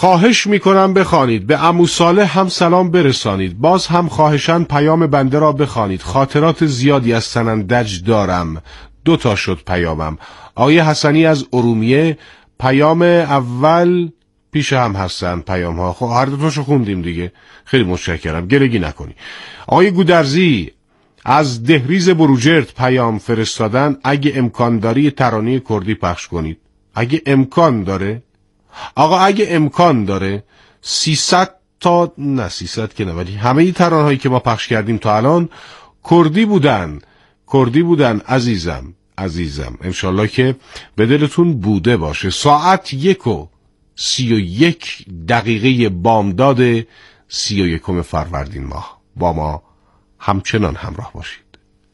خواهش میکنم بخوانید. به عمو صالح هم سلام برسانید. باز هم خواهشاً پیام بنده را بخوانید. خاطرات زیادی از سنندج دارم. 2 شد پیامم. آیه حسنی از ارومیه، پیام اول پیش هم هستن پیام ها. خب هر 2 خوندیم دیگه. خیلی متشکرم، گلگی نکنی. آیه گودرزی از دهریز بروجرد پیام فرستادن. اگه امکان داری ترانه کردی پخش کنید. اگه امکان داره آقا، اگه امکان داره 300 تا، نه 300 که نه، ولی همه ترانه هایی که ما پخش کردیم تا الان کردی بودن عزیزم. انشالله که به دلتون بوده باشه. ساعت 1:31 بامداد 31 فروردین ماه. با ما همچنان همراه باشید.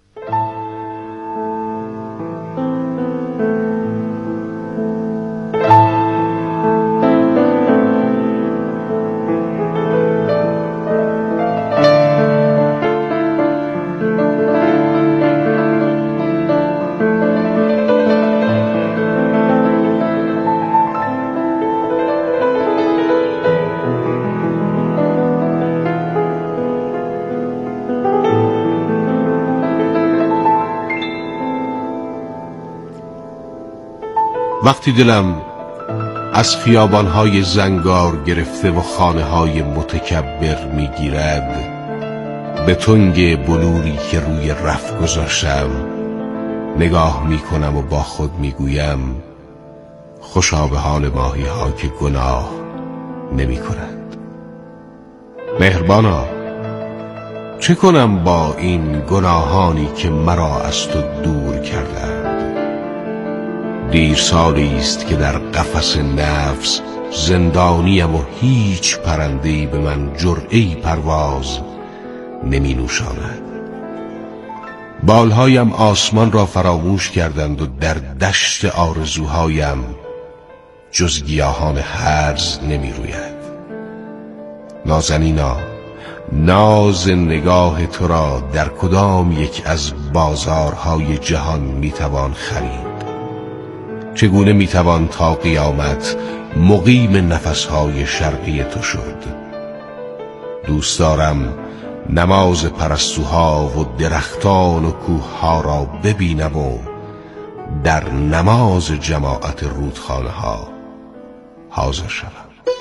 وقتی دلم از خیابانهای زنگار گرفته و خانه‌های متکبر میگیرد، به تنگ بلوری که روی رف گذاشتم نگاه میکنم و با خود میگویم خوشا به حال ماهی ها که گناه نمی کنند. مهربانا، چه کنم با این گناهانی که مرا از تو دور کردند؟ دیر سالی است که در قفس نفس زندانیم و هیچ پرنده‌ای به من جرعه‌ای پرواز نمی نوشاند. بالهایم آسمان را فراموش کردند و در دشت آرزوهایم جز گیاهان هرز نمی روید. نازنینا، ناز نگاه تو را در کدام یک از بازارهای جهان می توان خرید؟ چگونه می توان تا قیامت مقیم نفسهای شرقی تو شد؟ دوست دارم نماز پرستوها و درختان و کوهها را ببینم و در نماز جماعت رودخانه ها حاضر شوم.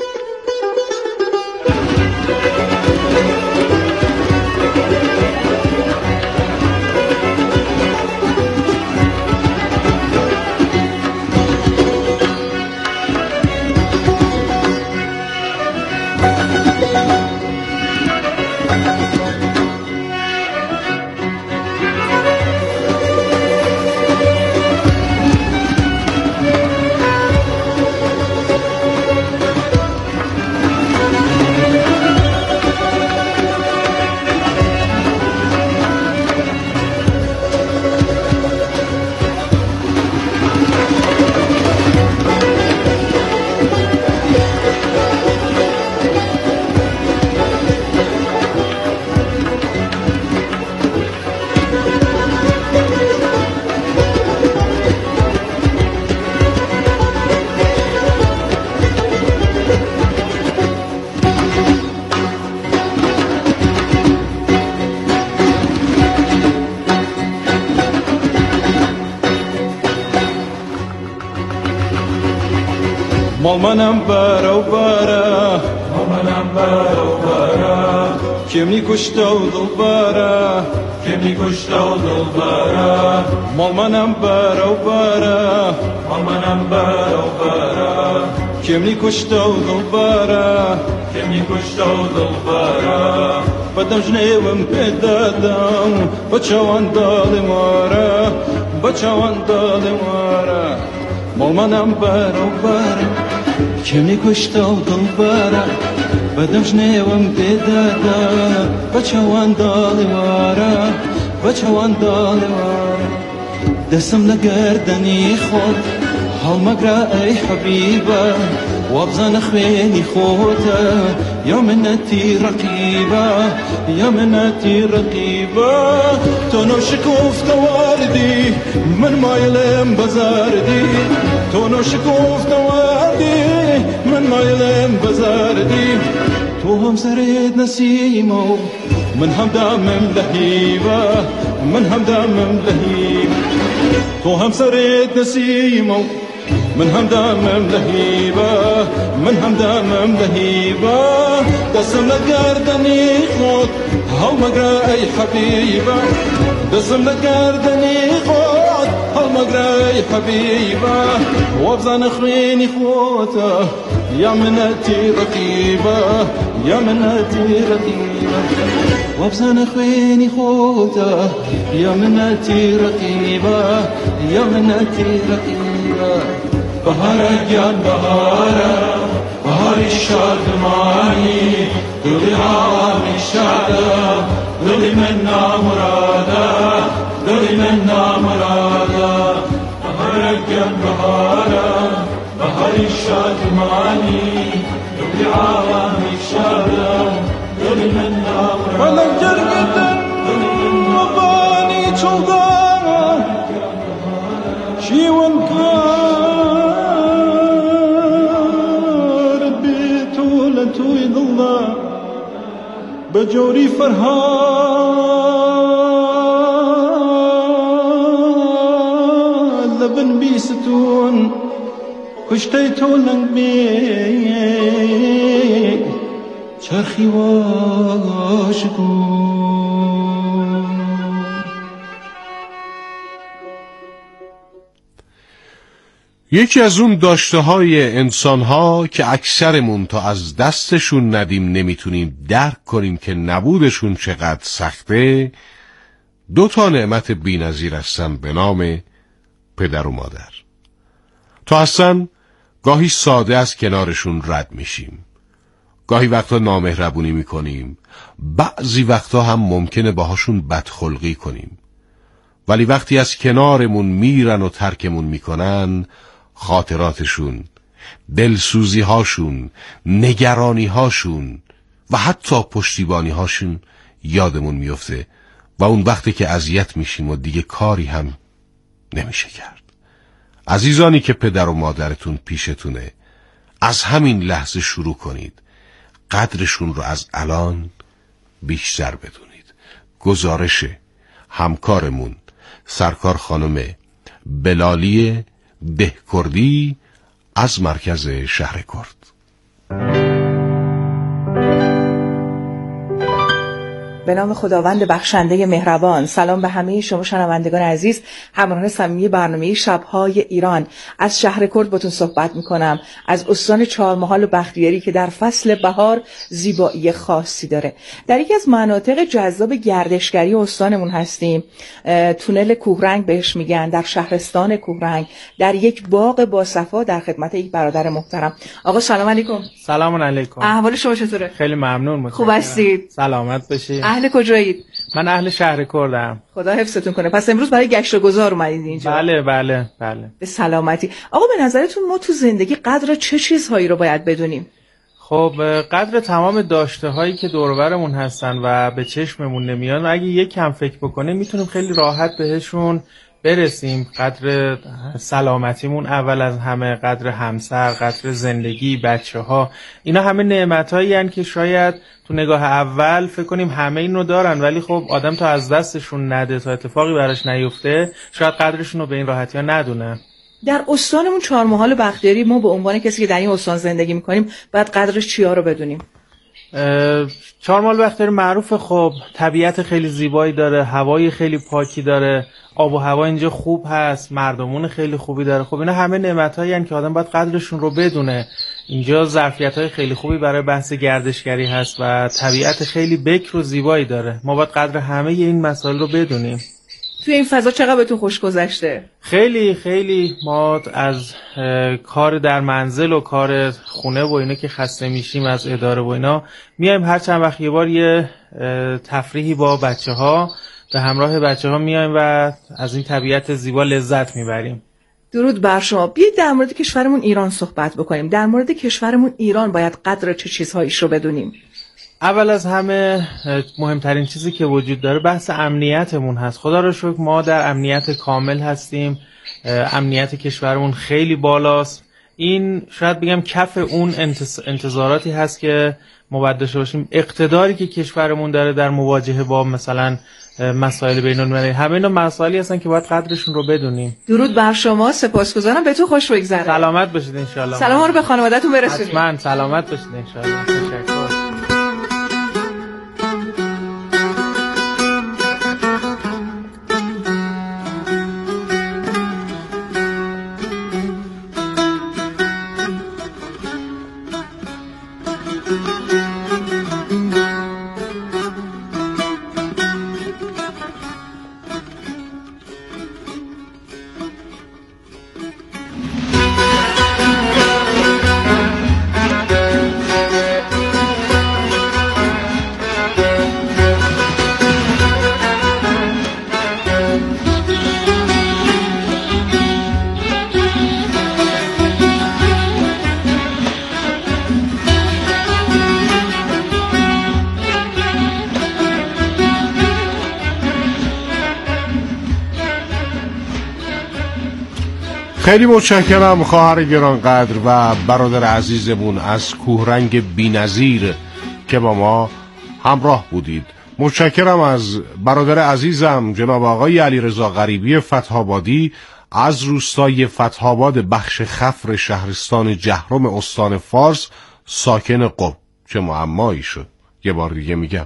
مامانم برا که می کشت و دل برا مامانم برا که می کشت و دل برا بدم جنیوم پیدادم بچوان دال مارا مامانم برا که می کشت و دل برا بدم جنیوم پیدادم بچوان دال مارا دستم لگردنی خود حال مقرأ ای حبیبه وابزن خوینی خوته یا منتی رقیبه تو نو شکوفت واردی من مایلم بزاردی تو نو شکوفت واردی من مایلم بزردیم تو هم سرت نسیمو من هم دمم لهیبه من هم دمم لهیبه تو هم سرت نسیمو من هم دمم لهیبه من هم دمم لهیبه دستم لگردنی خود هاو مگره ای حبیبه دستم لگردنی خود هاو مگره ای حبیبه وابزن خوینی خوته یا منتی رقیبه یا منتی رقیبه وابزن خوینی خوته یا منتی رقیبه یا منتی رقیبه بهار گیان بهاره بهاری شادمانی دلی عوامی شاده دلی من نامراده دلی من نامراده بهار گیان بهاره بهاری شادمانی دلی عوامی شاده دلی من نامراده ولن جرگدن مبانی چلدان شیون توی دلنا بجوری فرهاد لبن بیستون کشتی تو لنگ بی چرخی واشکون یکی از اون داشته های انسان ها که اکثرمون تا از دستشون ندیم نمیتونیم درک کنیم که نبودشون چقدر سخته، 2 نعمت بی‌نظیر هستن به نام پدر و مادر. تا هستن گاهی ساده از کنارشون رد میشیم، گاهی وقتا نامهربونی میکنیم، بعضی وقتا هم ممکنه باهاشون بدخلقی کنیم، ولی وقتی از کنارمون میرن و ترکمون میکنن، خاطراتشون، دلسوزی هاشون، نگرانی هاشون و حتی پشتیبانی هاشون یادمون میفته و اون وقتی که اذیت میشیم و دیگه کاری هم نمیشه کرد. عزیزانی که پدر و مادرتون پیشتونه، از همین لحظه شروع کنید قدرشون رو از الان بیشتر بدونید. گزارش همکارمون سرکار خانم بلالی دهکردی از مرکز شهر کرد. به نام خداوند بخشنده مهربان. سلام به همه شما شنوندگان عزیز، همراهان صمیمی برنامه شب‌های ایران. از شهر کرد باتون صحبت میکنم، از استان چهارمحال و بختیاری که در فصل بهار زیبایی خاصی داره. در یکی از مناطق جذاب گردشگری استانمون هستیم. تونل کوهرنگ بهش میگن، در شهرستان کوهرنگ، در یک باغ باصفا در خدمت یک برادر محترم. آقا سلام علیکم. سلام علیکم. احوال شما چطوره؟ خیلی ممنون. خوب هستید؟ سلامت باشید. اهل کجایید؟ من اهل شهر کردم. خدا حفظتون کنه. پس امروز برای گشت و گذار اومدید اینجا؟ بله بله بله. به سلامتی. آقا به نظرتون ما تو زندگی قدر چه چیزهایی رو باید بدونیم؟ خب قدر تمام داشته هایی که دور و برمون هستن و به چشممون نمیان، اگه یک کم فکر بکنیم میتونیم خیلی راحت بهشون برسیم. قدر سلامتیمون اول از همه، قدر همسر، قدر زندگی، بچه ها، اینا همه نعمت هایی هستن که شاید تو نگاه اول فکر کنیم همه اینو دارن، ولی خب آدم تا از دستشون نده، تا اتفاقی براش نیفته، شاید قدرشون رو به این راحتی ها ندونه. در استانمون چهارمحال بختیاری ما به عنوان کسی که در این استان زندگی میکنیم باید قدرش چیا رو بدونیم؟ چهارمحال بختیاری معروف، خب طبیعت خیلی زیبایی داره، هوای خیلی پاکی داره، آب و هوا اینجا خوب هست، مردمون خیلی خوبی داره. خب اینا همه نعمت‌هایی هستن که آدم باید قدرشون رو بدونه. اینجا ظرفیت‌های خیلی خوبی برای بحث گردشگری هست و طبیعت خیلی بکر و زیبایی داره. ما باید قدر همه این مسائل رو بدونیم. توی این فضا چقدر بهتون خوش گذشته؟ خیلی خیلی. ما از کار در منزل و کار خونه و اینا که خسته میشیم از اداره و اینا، میایم هر چند وقت یه بار یه تفریحی با بچه‌ها، به همراه بچه‌ها میایم و از این طبیعت زیبا لذت میبریم. درود بر شما. بیایید در مورد کشورمون ایران صحبت بکنیم. در مورد کشورمون ایران باید قدر چه چیزهایش رو بدونیم؟ اول از همه مهمترین چیزی که وجود داره بحث امنیتمون هست. خدا رو شکر ما در امنیت کامل هستیم. امنیت کشورمون خیلی بالاست. این شاید بگم کف اون انتظاراتی هست که ما باید داشته باشیم. اقتداری که کشورمون داره در مواجهه با مثلا مسائل بین‌المللی، همه اینا مسائلی هستن که باید قدرشون رو بدونیم. درود بر شما، سپاسگزارم، به تو خوش بگذره. سلامت باشید ان شاء الله. سلام رو به خانواده‌تون برسونید. حتما سلامت باشید ان شاء الله. تشکر. خیلی متشکرم خواهر گرانقدر و برادر عزیزمون از کوهرنگ بی‌نظیر که با ما همراه بودید. متشکرم از برادر عزیزم جناب آقای علیرضا غریبی فتح‌آبادی از روستای فتح‌آباد بخش خفر شهرستان جهرم استان فارس ساکن قم. چه معمایی شد، یه بار دیگه میگم،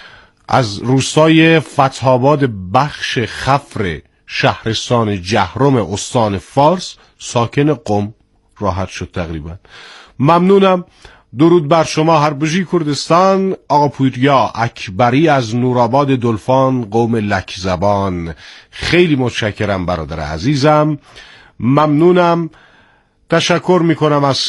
از روستای فتح‌آباد بخش خفر شهرستان جهرم استان فارس ساکن قم راحت شد تقریبا. ممنونم. درود بر شما هربژی کردستان. آقا پوریا اکبری از نورآباد دلفان قوم لک زبان. خیلی متشکرم برادر عزیزم، ممنونم. تشکر میکنم از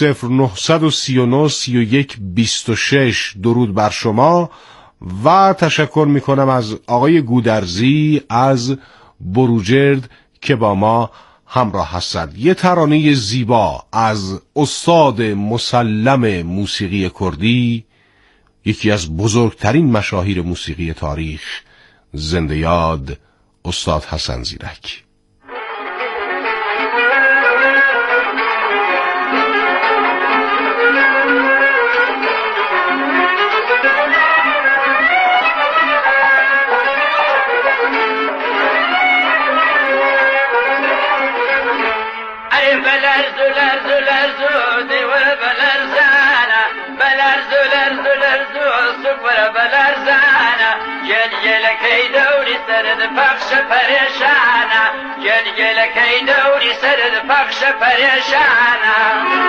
0939 31 26. درود بر شما. و تشکر میکنم از آقای گودرزی از بروجرد که با ما همراه هستند. یه ترانه زیبا از استاد مسلم موسیقی کردی، یکی از بزرگترین مشاهیر موسیقی تاریخ، زنده یاد استاد حسن زیرک. پخش پریشانه گل کی دوری سرد پخش پریشانه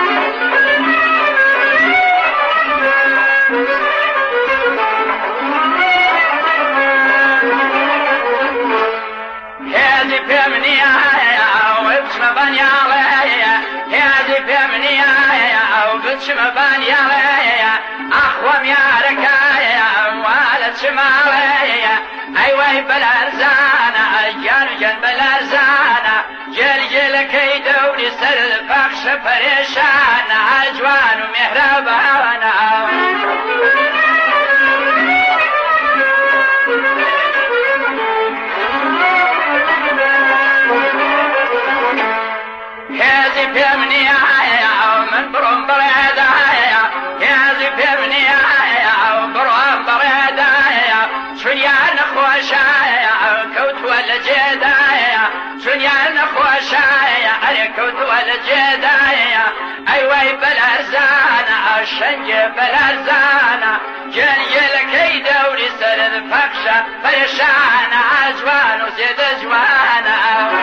هذه بيمنية وبش مباني عليا هذه بيمنية وبش مباني عليا أخوام يا ركايا ولا شماليا أيوة بلارزانا جان بلارزانا جل كي دوري سر الفخش فريشانا عجوان ومهربانا هذه بيمني من برم بريدايا هذه بيمني وبرم بريدايا شنيان خوشايا كوت ولا جدايا شنيان خوشايا كوت ولا جدايا ايوه بلارزانا الشنج بلارزانا جل كي دوري سرد فخشة فرشانا عجوان وزيد جوانا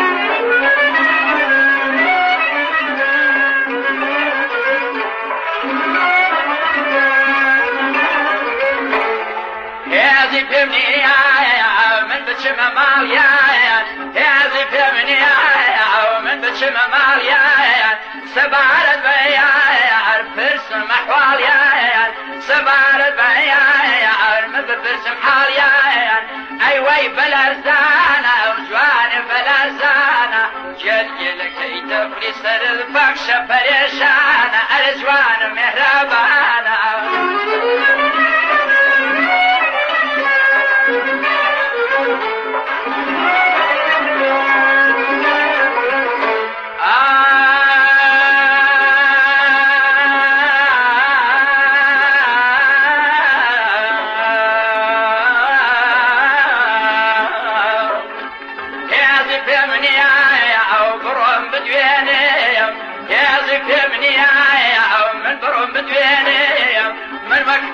هذه بيمني من بتشم ماليا هذه بيمني من بتشم ماليا سبارة بيا فرس محواليا سبارة بيا من بفرس محاليا أيوة بلارزانا وجوان بلارزانا جل كي تفري سر الفخشة فريشانا أرجوان مهربانا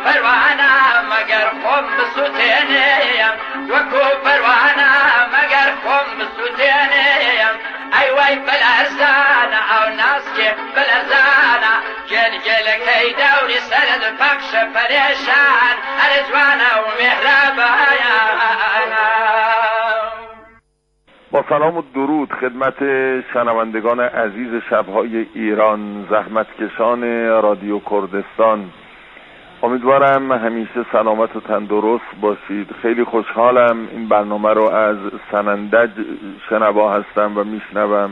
پروانه مگر خم بسوتینیم وکو پروانه مگر خم بسوتینیم ای وای بلرزانه او ناس که بلرزانه گل گل کی دوری سرد پخش پریشان ارجوانه و مهربانه. با سلام و درود خدمت شنوندگان عزیز شب‌های ایران، زحمتکشان رادیو کردستان. امیدوارم همیشه سلامت و تندرست باشید. خیلی خوشحالم این برنامه رو از سنندج شنوا هستم و میشنوم.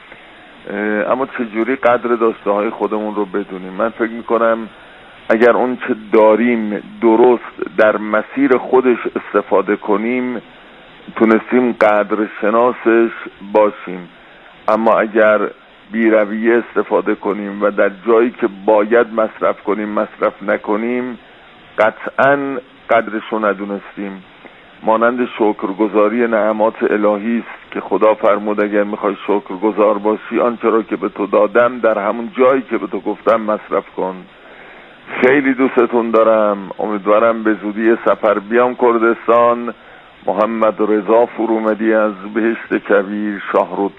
اما چجوری قدر داشته های خودمون رو بدونیم؟ من فکر میکنم اگر اون چه داریم درست در مسیر خودش استفاده کنیم تونستیم قدر شناسش باشیم. اما اگر بی‌رویه استفاده کنیم و در جایی که باید مصرف کنیم مصرف نکنیم قطعاً قدرش رو ندونستیم. مانند شکرگزاری نعمات الهی است که خدا فرمود اگر میخوای شکرگزار باشی آنچه را که به تو دادم در همون جایی که به تو گفتم مصرف کن. خیلی دوستتون دارم. امیدوارم به زودی سفر بیام کردستان. محمد رضا فرومدی از بهشت کویر شاهرود.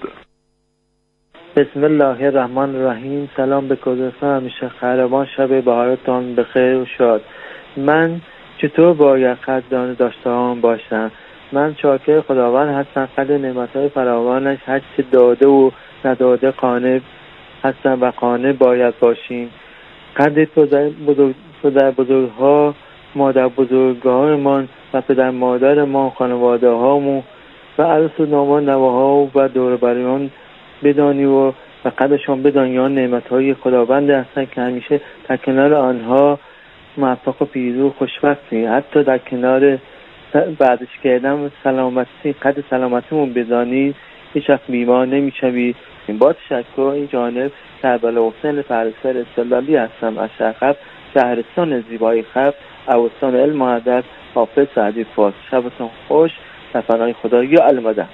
بسم الله الرحمن الرحیم. سلام به کردستان. همیشه خیربان، شب بهارتان بخیر و شاد. من چطور باید قدردان داشته هم باشم؟ من شاکر خداوند هستم. قدر نعمتهای فراوانش هر چه داده و نداده قانع هستم و قانع باید باشیم. قدر پدر بزرگها، مادر بزرگهایمان و پدر مادرمان، خانواده هامون و عروس و داماد نواها و دور بریان بدانی و قدرشان بدانی. آن نعمتهای خداوند هستند که همیشه در کنار آنها موفق و پیروز و خوشبختی. حتی در کنار بعدش کردن و سلامتی، قدر سلامتیمون بدانی هیچ وقت بیمار نمیشوی. با تشکر این جانب کربلا حسین فرسر استقلالی هستم از شرقب، شهرستان زیبای خب، اوستان علم و ادب، حافظ سعدی فارس. شبتون خوش. سفرهای خدا یا المدد.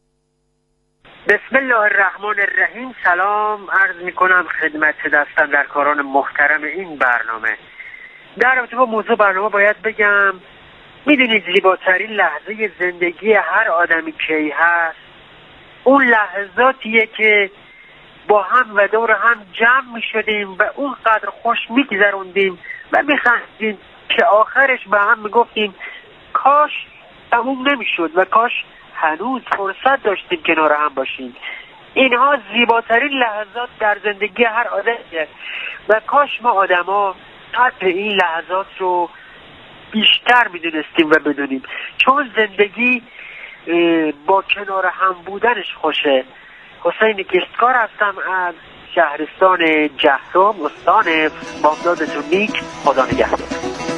بسم الله الرحمن الرحیم. سلام عرض می کنم خدمت دستن در کاران محترم این برنامه. در رابطه با موضوع برنامه باید بگم میدونید زیباترین لحظه زندگی هر آدمی کی هست؟ اون لحظاتیه که با هم و دور هم جمع می شدیم و اونقدر خوش می گذروندیم و می خندیم که آخرش به هم می گفتیم کاش تموم نمی شد و کاش هنوز فرصت داشتیم کنار هم باشیم. اینها زیباترین لحظات در زندگی هر آدمیه و کاش ما آدما قدر این لحظات رو بیشتر می دونستیم و بدونیم، چون زندگی با کنار هم بودنش خوشه. حسین گستکار هستم از شهرستان جهرم، استان بامدادتون نیک. خدا نگهدار.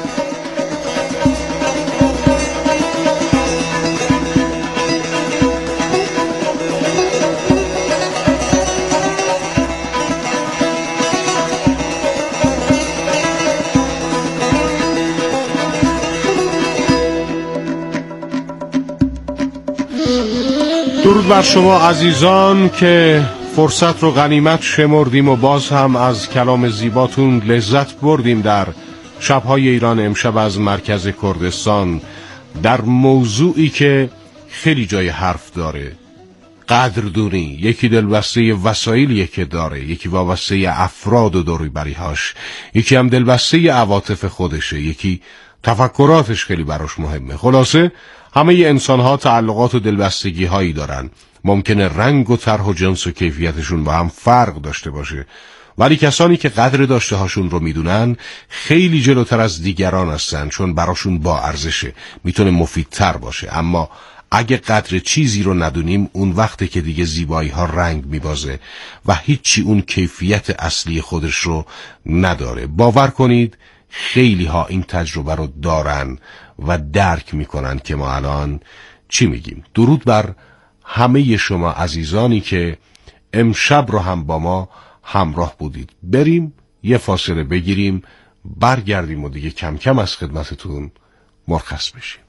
درود بر شما عزیزان که فرصت رو غنیمت شمردیم و باز هم از کلام زیباتون لذت بردیم در شب‌های ایران امشب از مرکز کردستان در موضوعی که خیلی جای حرف داره. قدردونی. یکی دلبسته وسایلیه که داره، یکی وابسته افراد و دوروبری‌هاش، یکی هم دلبسته عواطف خودشه، یکی تفکراتش خیلی براش مهمه. خلاصه همه انسان ها تعلقات و دلبستگی هایی دارن. ممکنه رنگ و طرح و جنس و کیفیتشون با هم فرق داشته باشه، ولی کسانی که قدر داشته هاشون رو میدونن خیلی جلوتر از دیگران هستن، چون براشون با ارزشه، میتونه مفیدتر باشه. اما اگه قدر چیزی رو ندونیم اون وقته که دیگه زیبایی ها رنگ میبازه و هیچی اون کیفیت اصلی خودش رو نداره. باور کنید خیلی ها این تجربه رو دارن و درک میکنن که ما الان چی میگیم. درود بر همه شما عزیزانی که امشب رو هم با ما همراه بودید. بریم یه فاصله بگیریم، برگردیم و دیگه کم کم از خدمتتون مرخص بشیم.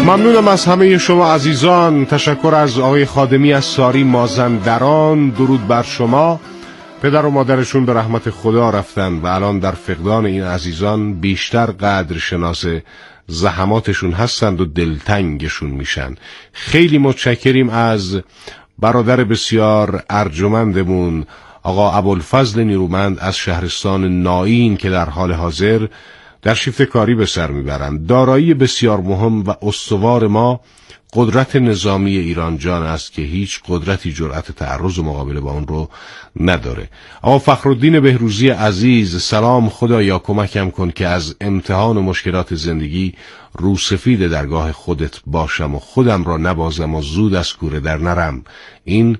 ممنونم از همه شما عزیزان. تشکر از آقای خادمی از ساری مازندران. درود بر شما. پدر و مادرشون به رحمت خدا رفتن و الان در فقدان این عزیزان بیشتر قدر شناس زحماتشون هستند و دلتنگشون میشن. خیلی متشکریم از برادر بسیار ارجمندمون آقا ابوالفضل نیرومند از شهرستان نائین که در حال حاضر در شیفت کاری به سر میبرند. دارایی بسیار مهم و استوار ما قدرت نظامی ایران جان است که هیچ قدرتی جرأت تعرض و مقابله با اون رو نداره. آقا فخرالدین بهروزی عزیز، سلام، خدایا کمکم کن که از امتحان و مشکلات زندگی روسفید درگاه خودت باشم و خودم را نبازم و زود از کوره در نرم. این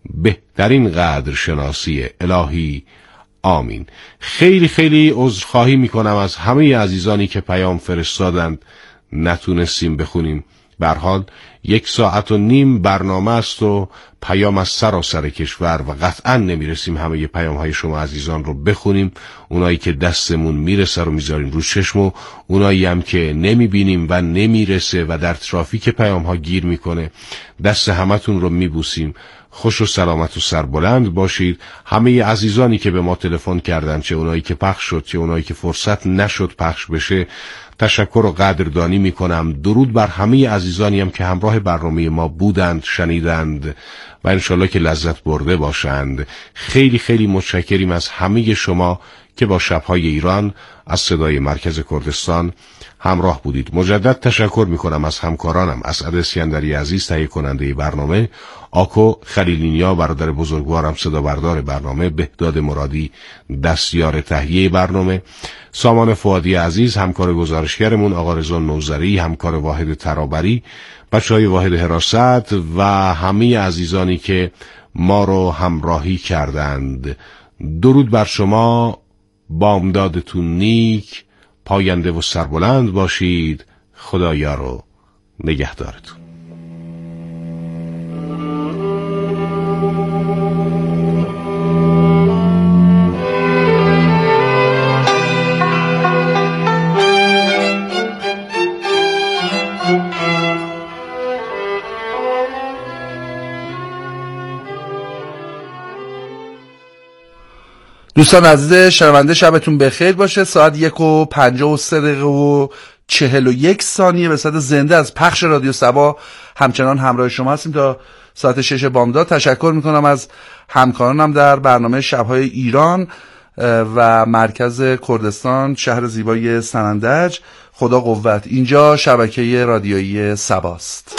بهترین قدر شناسی الهی. آمین. خیلی خیلی عذرخواهی میکنم از همه عزیزانی که پیام فرستادند نتونستیم بخونیم. به هر حال 1.5 ساعت برنامه است و پیام از سراسر کشور و قطعا نمیرسیم همه پیام های شما عزیزان رو بخونیم. اونایی که دستمون میرسه رو میذاریم رو چشم و اونایی هم که نمیبینیم و نمیرسه و در ترافیک پیام ها گیر میکنه دست همتون رو میبوسیم. خوش و سلامت و سربلند باشید. همه عزیزانی که به ما تلفن کردن، چه اونایی که پخش شد چه اونایی که فرصت نشد پخش بشه، تشکر و قدردانی میکنم. درود بر همه عزیزانی هم که همراه برنامه ما بودند، شنیدند و انشالله که لذت برده باشند. خیلی خیلی متشکریم از همه شما که با شب‌های ایران از صدای مرکز کردستان همراه بودید. مجدد تشکر میکنم از همکارانم، اسعد اسکندری عزیز تهیه کننده برنامه، آکو خلیلینیا برادر بزرگوارم صدا بردار برنامه، بهداد مرادی دستیار تهیه برنامه، سامان فؤادی عزیز همکار گزارشگرمون، آقا رضا نوذری همکار واحد ترابری، بچهای واحد حراست و همه عزیزانی که ما رو همراهی کردند. درود بر شما. بامدادتون نیک، پاینده و سربلند باشید. خدایا رو نگهدارتون. دوستان عزیز شنونده، شبتون بخیر باشه. ساعت 1:53:41 به صورت زنده از پخش رادیو سبا همچنان همراه شما هستیم تا ساعت 6 بامداد. تشکر میکنم از همکارانم در برنامه شب‌های ایران و مرکز کردستان شهر زیبای سنندج. خدا قوت. اینجا شبکه رادیویی سباست.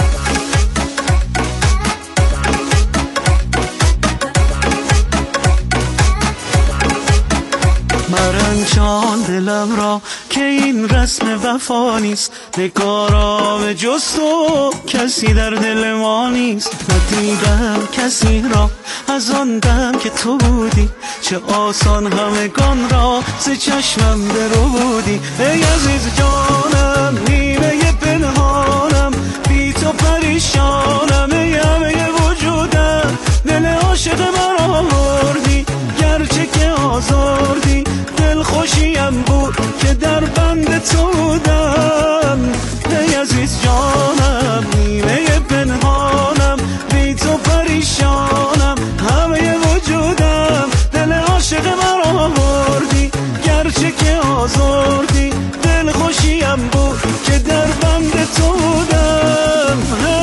مرنجان دلم را که این رسم وفا نیست، نگارا به جز تو کسی در دل ما نیست. ندیدم کسی را از آن دم که تو بودی، چه آسان همگان را ز چشمم برو بودی. ای عزیز جانم، نیمه پنهانم، بی تو پریشانم. ای همه وجودم، دل عاشق مرا بردی، گرچه که آزردی. دل خوشیم بود که در بند تو بودم. ای عزیز جانم، نیمه پنهانم، بی تو پریشانم. همه وجودم، دل عاشق مرا بردی، گرچه که آزردی. دل خوشیم بود که در بند تو بودم.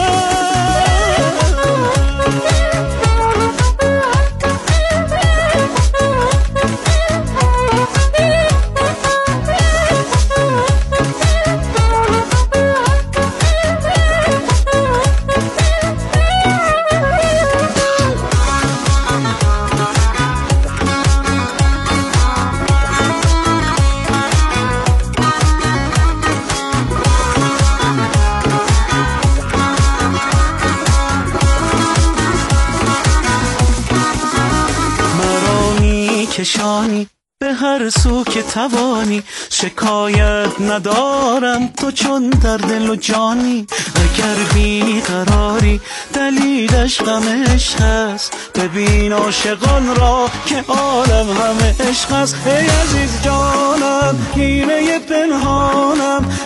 کشانی به هر سو که توانی، شکایت ندارم تو چون در دل و جانی. اگر بی قراری دلیلش غم عشق است، ببین عاشقان را که عالم همه عشق است. ای عزیز جانم، نیمه پنهانم،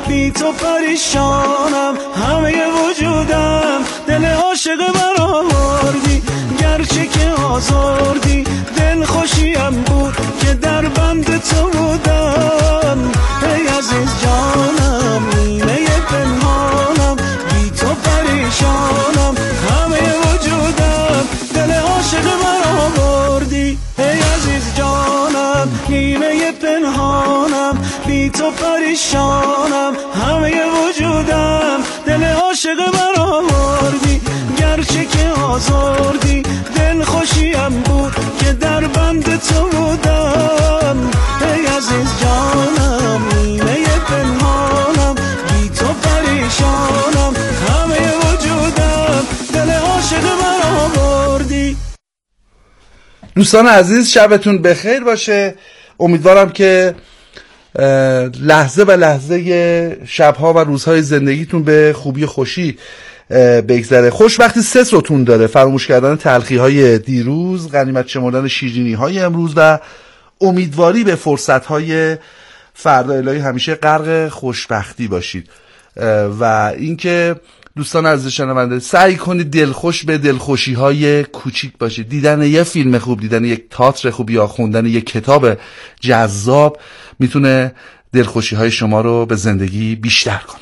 بی تو پریشانم، همه وجودم دل عاشق برآوردی، گرچه که آزردی دل خوشیم بود که در بند تو بودم. ای عزیز جانم نیمه پنهانم، بی تو پریشانم، همه وجودم دل عاشق برآوردی. ای عزیز جانم نیمه پنهانم، بی تو پریشانم، همه وجودم دل عاشق برآوردی، گرچه که آزردی دل خوشیم بود که در بند تو بودم. ای عزیز جانم نیمه پنهانم، بی تو پریشانم، همه وجودم دل عاشق برآوردی. دوستان عزیز شبتون بخیر باشه. امیدوارم که لحظه به لحظه شبها و روزهای زندگیتون به خوبی و خوشی بگذره. خوشبختی سه ستون داره: فراموش کردن تلخی‌های دیروز، غنیمت شمردن شیرینی‌های امروز و امیدواری به فرصت‌های فردا. الهی همیشه غرق خوشبختی باشید. و اینکه دوستان عزیز شنونده سعی کنید دلخوش به دلخوشی‌های کوچیک باشید. دیدن یه فیلم خوب، دیدن یک تئاتر خوب یا خوندن یک کتاب جذاب میتونه دلخوشی‌های شما رو به زندگی بیشتر کنه.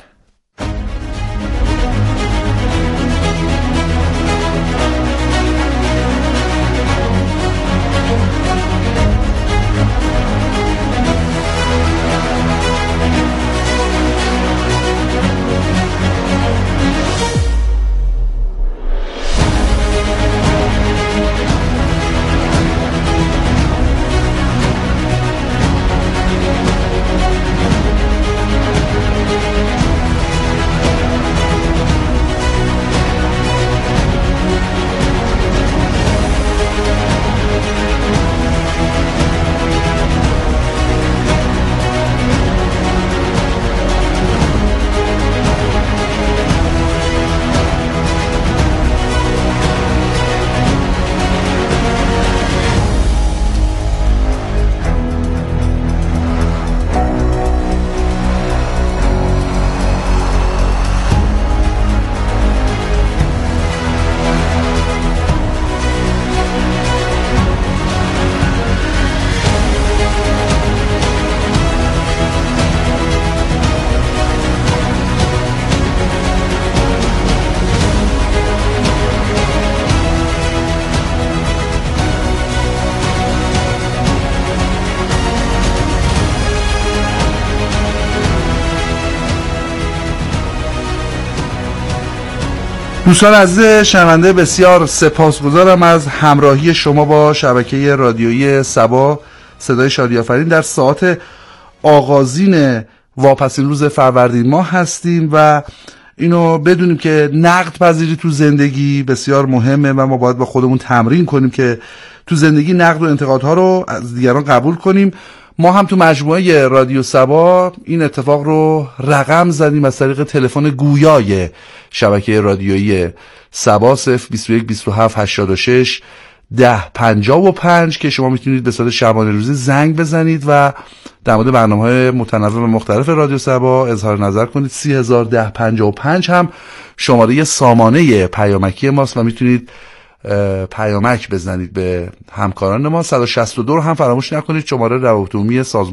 دوستان عزیز شنونده بسیار سپاسگزارم از همراهی شما با شبکه رادیویی سبا صدای شادی آفرین. در ساعت آغازین واپسین روز فروردین ماه هستیم و اینو بدونیم که نقد پذیری تو زندگی بسیار مهمه و ما باید با خودمون تمرین کنیم که تو زندگی نقد و انتقادها رو از دیگران قبول کنیم. ما هم تو مجموعه رادیو سبا این اتفاق رو رقم زدیم از طریق تلفن گویای شبکه رادیویی سبا 021 27 86 10 55 که شما میتونید به صورت شبانه روزی زنگ بزنید و در مورد برنامه‌های متنوع و مختلف رادیو سبا اظهار نظر کنید. 301055 هم شماره سامانه پیامکی ماست و میتونید پیامک بزنید به همکاران ما. 162 رو هم فراموش نکنید، شماره روابط عمومی سازمان